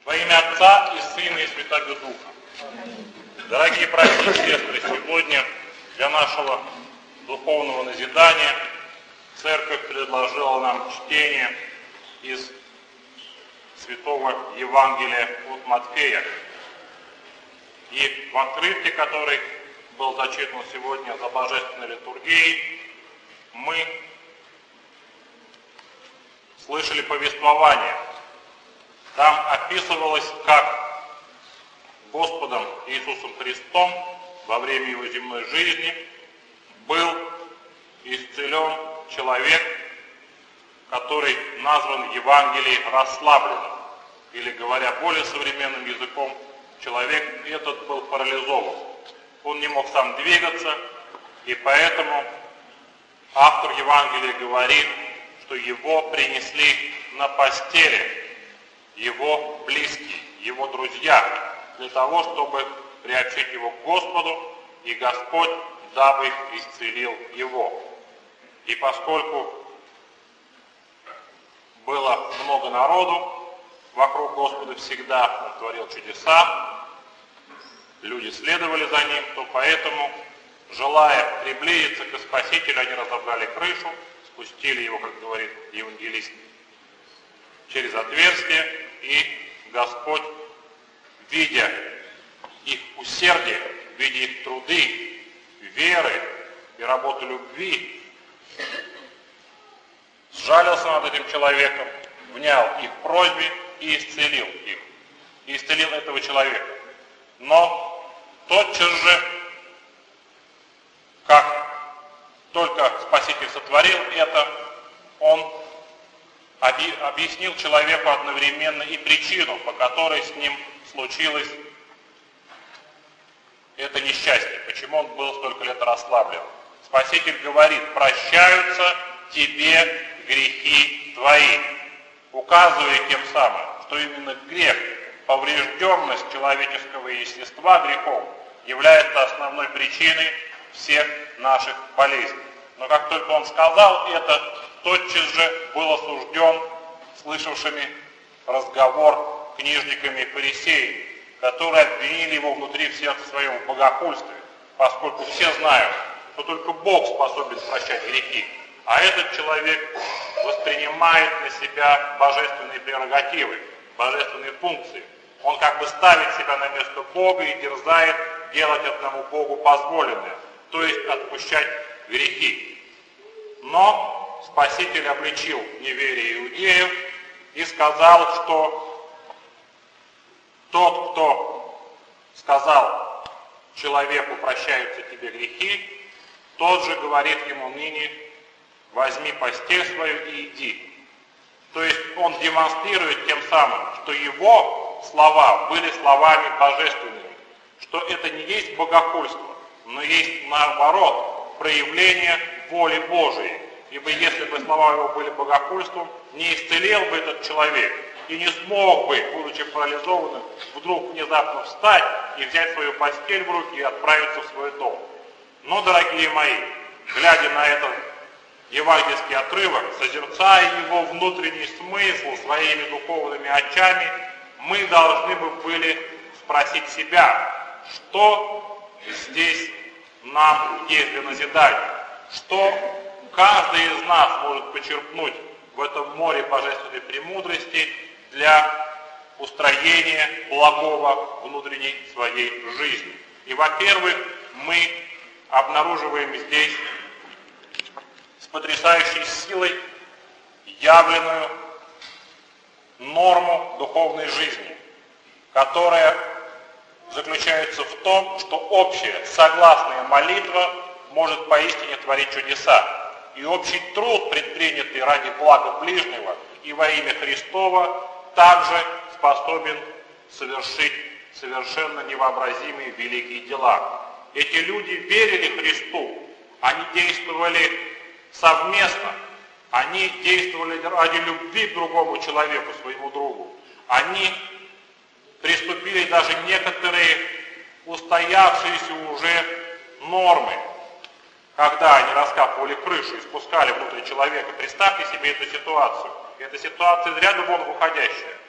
Во имя Отца и Сына и Святаго Духа. Дорогие братья и сестры, сегодня для нашего духовного назидания Церковь предложила нам чтение из Святого Евангелия от Матфея. И в отрывке, который был зачитан сегодня за Божественной литургией, мы слышали повествование. Там описывалось, как Господом Иисусом Христом во время Его земной жизни был исцелен человек, который назван в Евангелии расслабленным. Или, говоря более современным языком, человек этот был парализован. Он не мог сам двигаться, и поэтому автор Евангелия говорит, что его принесли на постели его близкие, его друзья, для того, чтобы приобщить его к Господу, и Господь дабы исцелил его. И поскольку было много народу вокруг Господа всегда, Он творил чудеса, люди следовали за Ним, то поэтому, желая приблизиться к Спасителю, они разобрали крышу, спустили его, как говорит евангелист, через отверстие, и Господь, видя их усердие, видя их труды, веры и работу любви, сжалился над этим человеком, внял их просьбе и исцелил их. И исцелил этого человека. Но тотчас же, как только Спаситель сотворил это, Он объяснил человеку одновременно и причину, по которой с ним случилось это несчастье, почему он был столько лет расслаблен. Спаситель говорит: прощаются тебе грехи твои, указывая тем самым, что именно грех, поврежденность человеческого естества грехом, является основной причиной всех наших болезней. Но как только он сказал это, тотчас же был осужден слышавшими разговор книжниками и фарисеями, которые обвинили его внутри в сердце своем в богохульстве, поскольку все знают, что только Бог способен прощать грехи, а этот человек воспринимает на себя божественные прерогативы, божественные функции. Он как бы ставит себя на место Бога и дерзает делать одному Богу позволенное, то есть отпущать грехи. Но Спаситель обличил неверие иудеев и сказал, что тот, кто сказал человеку: прощаются тебе грехи, тот же говорит ему ныне: возьми постель свою и иди. То есть он демонстрирует тем самым, что его слова были словами божественными, что это не есть богохульство, но есть, наоборот, проявление воли Божией. Ибо если бы слова его были богохульством, не исцелел бы этот человек и не смог бы, будучи парализованным, вдруг внезапно встать и взять свою постель в руки и отправиться в свой дом. Но, дорогие мои, глядя на этот евангельский отрывок, созерцая его внутренний смысл своими духовными очами, мы должны бы были спросить себя, что здесь нам есть для назидания, что каждый из нас может почерпнуть в этом море божественной премудрости для устроения благого внутренней своей жизни. И, во-первых, мы обнаруживаем здесь с потрясающей силой явленную норму духовной жизни, которая заключается в том, что общая согласная молитва может поистине творить чудеса. И общий труд, предпринятый ради блага ближнего и во имя Христова, также способен совершить совершенно невообразимые великие дела. Эти люди верили Христу, они действовали совместно, они действовали ради любви к другому человеку, своему другу. Они приступили даже некоторые устоявшиеся уже нормы, когда они раскапывали крышу и спускали внутрь человека. Представьте себе эту ситуацию. Это ситуация из ряда вон выходящая.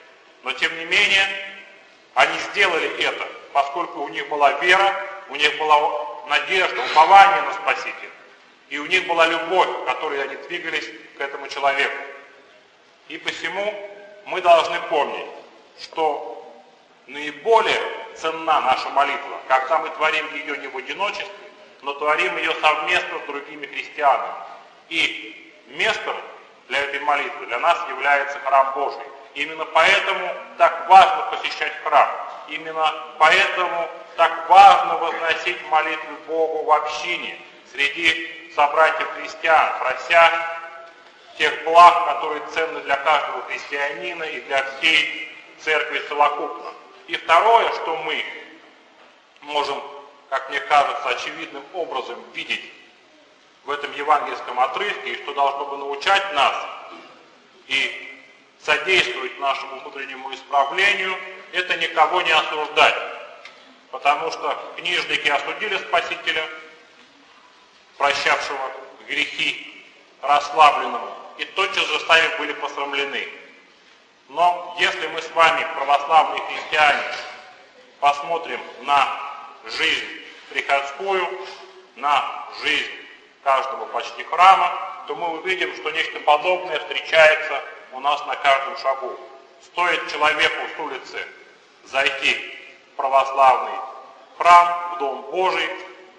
Но тем не менее, они сделали это, поскольку у них была вера, у них была надежда, упование на Спасителя. И у них была любовь, в которой они двигались к этому человеку. И посему мы должны помнить, что наиболее ценна наша молитва, когда мы творим ее не в одиночестве, но творим ее совместно с другими христианами. И местом для этой молитвы для нас является храм Божий. Именно поэтому так важно посещать храм. Именно поэтому так важно возносить молитву Богу в общине, среди собратьев христиан, прося тех благ, которые ценны для каждого христианина и для всей церкви совокупно. И второе, что мы можем, как мне кажется, очевидным образом видеть в этом евангельском отрывке, и что должно бы научать нас и содействовать нашему внутреннему исправлению, это никого не осуждать. Потому что книжники осудили Спасителя, прощавшего грехи расслабленному, и тотчас же сами были посрамлены. Но если мы с вами, православные христиане, посмотрим на жизнь приходскую, на жизнь каждого почти храма, то мы увидим, что нечто подобное встречается у нас на каждом шагу. Стоит человеку с улицы зайти в православный храм, в Дом Божий,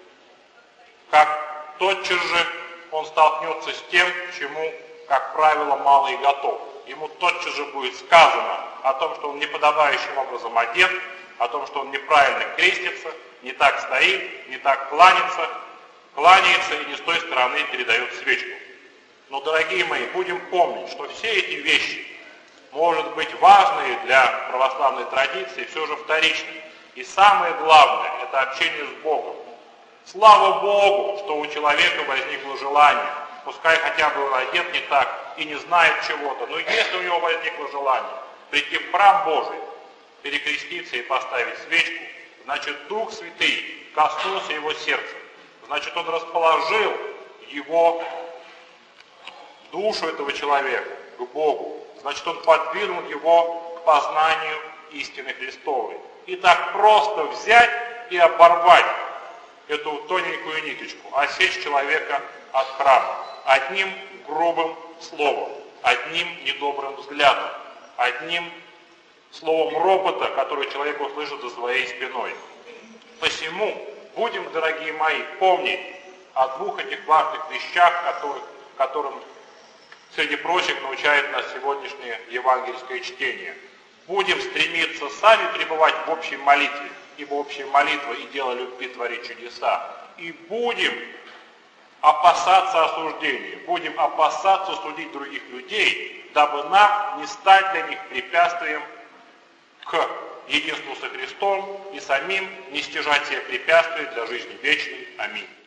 как тотчас же он столкнется с тем, чему, как правило, мало и готов. Ему тотчас же будет сказано о том, что он неподобающим образом одет, о том, что он неправильно крестится, не так стоит, не так кланяется и не с той стороны передает свечку. Но, дорогие мои, будем помнить, что все эти вещи, может быть, важные для православной традиции, все же вторичны. И самое главное – это общение с Богом. Слава Богу, что у человека возникло желание, пускай хотя бы он одет не так и не знает чего-то, но если у него возникло желание прийти в храм Божий, перекреститься и поставить свечку, значит, Дух Святый коснулся его сердца, значит, он расположил его душу этого человека к Богу, значит, он подвинул его к познанию истины Христовой. И так просто взять и оборвать эту тоненькую ниточку, осечь человека от храма одним грубым словом, одним недобрым взглядом, одним словом ропота, который человек услышит за своей спиной. Посему будем, дорогие мои, помнить о двух этих важных вещах, которым, среди прочих, научает нас сегодняшнее евангельское чтение. Будем стремиться сами пребывать в общей молитве, ибо общая молитва и дело любви творит чудеса. И будем опасаться осуждения, будем опасаться судить других людей, дабы нам не стать для них препятствием к единству со Христом и самим не стяжать себе препятствий для жизни вечной. Аминь.